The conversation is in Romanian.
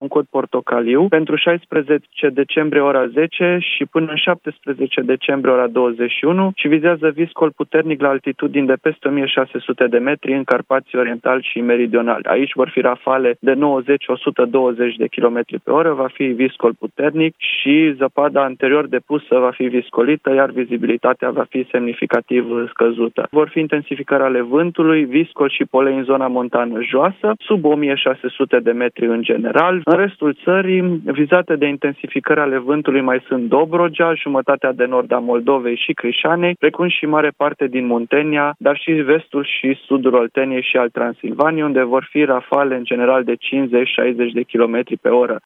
un cod portocaliu pentru 16 decembrie ora 10 și până în 17 decembrie ora 21 și vizează viscol puternic la altitudini de peste 1600 de metri în Carpații Oriental și Meridional. Aici vor fi rafale de 90-120 de km pe oră, va fi viscol puternic și zăpada anterior depusă va fi viscolită, iar vizibilitatea va fi semnificativ scăzută. Vor fi intensificări ale vântului, viscol și polei în zona montană joasă, sub 1600 de metri în general. În restul țării, vizate de intensificări ale vântului mai sunt Dobrogea, jumătatea de nord a Moldovei și Crișanei, precum și mare parte din Muntenia, dar și vestul și sudul Olteniei și al Transilvaniei, unde vor fi rafale în general de 50-60 de km pe oră.